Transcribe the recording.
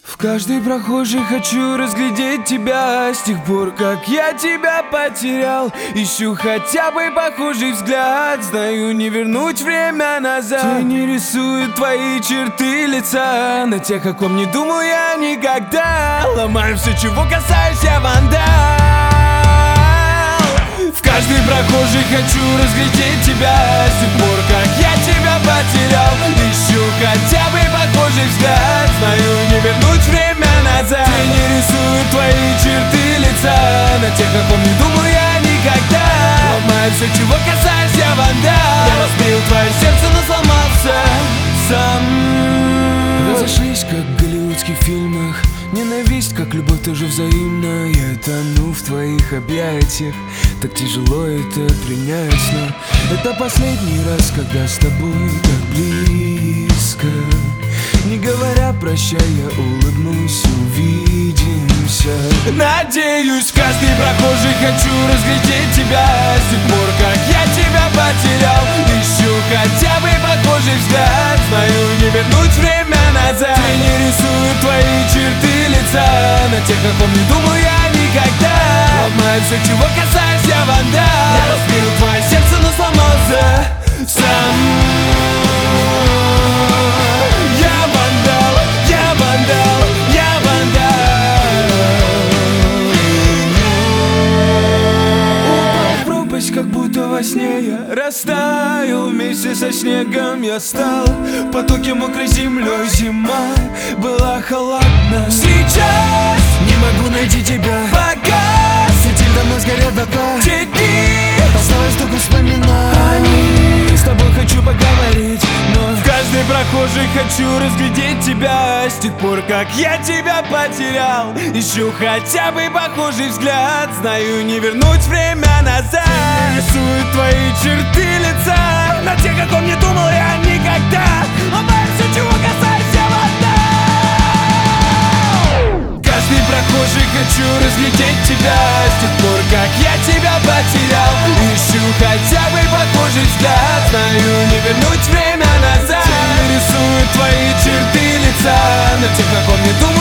В каждой прохожей хочу разглядеть тебя. С тех пор, как я тебя потерял, ищу хотя бы похожий взгляд. Знаю, не вернуть время назад. Тени рисуют твои черты лица, на тех, о ком не думал я никогда. Ломаю все, чего касаюсь, я вандал. В каждой прохожей хочу разглядеть тебя. С тех пор, как я тебя потерял, ищу хотя бы похожий взгляд. Знаю, не вернуть время назад. Тени рисуют твои черты лица, на тех, о ком не думал я никогда. Ломаю все, чего касаюсь, я вандал. Я разбил твое сердце, но сломался сам. Разошлись, как в голливудских фильмах. Ненависть, как любовь, тоже взаимна. Я тону в твоих объятиях. Так тяжело это принять, но это последний раз, когда с тобой так близко. Не говоря прощай, я улыбнусь, увидимся. Надеюсь, в каждой прохожей хочу разглядеть тебя. С тех пор, как я тебя потерял, ищу хотя бы похожий взгляд. Знаю, не вернуть время назад. Тени рисуют твои черты лица, на тех, о ком не думал я никогда. Ломаю все, чего касаюсь, я вандал. Я разбил твое сердце, но сломался сам. Я вандал, я вандал, я вандал. Упал в пропасть, как будто во сне я растаял. Вместе со снегом я стал в потоке мокрой землей. Зима была холодна. Сейчас не могу найти тебя. Пока светиль давно сгорел дотла. Теперь осталось только вспоминаний. С тобой хочу поговорить, но в каждой прохожей хочу разглядеть тебя. С тех пор, как я тебя потерял, ищу хотя бы похожий взгляд. Знаю, не вернуть время назад. Рисуют твои черты лица, на тех, о ком не думал я никогда. Ломаю все, чего касаюсь, я вандал. Каждый прохожий хочу разглядеть тебя. С тех пор, как я тебя потерял, ищу хотя бы похожий взгляд. Знаю, не вернуть время назад. Тени рисуют твои черты лица, на тех, о ком не думал